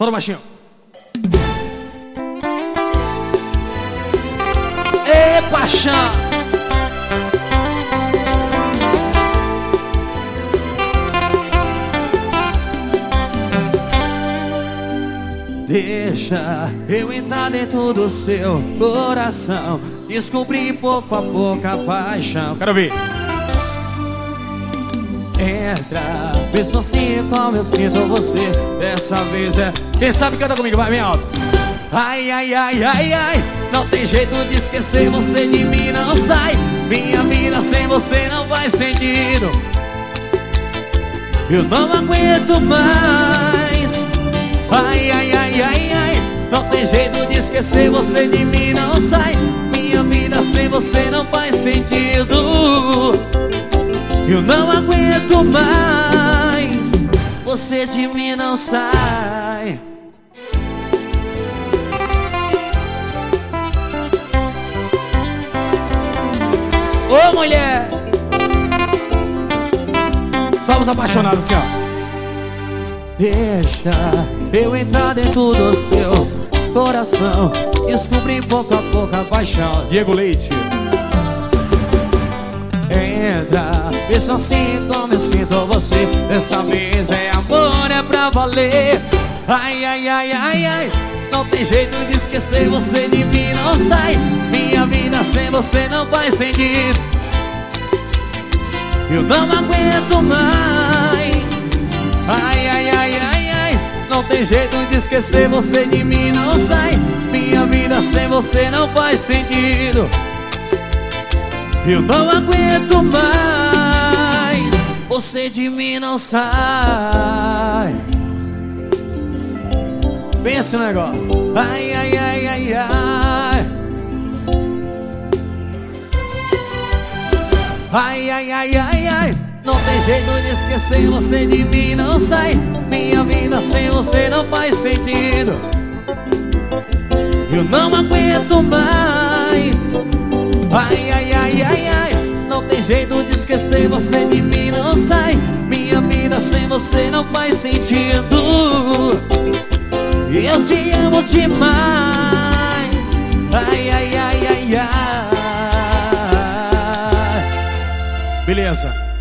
Solta baixinho. Ê, paixão. Deixa eu entrar dentro do seu coração, descobrir pouco a pouco a paixão. Quero ouvir. Entra, mesmo assim como eu sinto você. Dessa vez é... Quem sabe canta comigo, vai bem alto. Ai, ai, ai, ai, ai, não tem jeito de esquecer você de mim, não sai. Minha vida sem você não faz sentido. Eu não aguento mais. Ai, ai, ai, ai, ai, não tem jeito de esquecer você de mim, não sai. Minha vida sem você não faz sentido. Eu não aguento mais. Você de mim não sai. Ô mulher, somos apaixonados assim, ó. Deixa eu entrar dentro do seu coração, descobrir pouco a pouco a paixão. Diego Leite. Entra, mesmo assim como eu sinto você. Dessa vez é amor, é pra valer. Ai, ai, ai, ai, ai, não tem jeito de esquecer você de mim, não sai. Minha vida sem você não faz sentido. Eu não aguento mais. Ai, ai, ai, ai, ai, não tem jeito de esquecer você de mim, não sai. Minha vida sem você não faz sentido. Eu não aguento mais. Você de mim não sai. Pensa no negócio. Ai, ai, ai, ai, ai. Ai, ai, ai, ai, ai, não tem jeito de esquecer você de mim, não sai. Minha vida sem você não faz sentido. Eu não aguento mais. Ai, ai, ai, ai, ai, não tem jeito de esquecer você de mim, não sai. Minha vida sem você não faz sentido. Eu te amo demais. Ai, ai, ai, ai, ai. Beleza.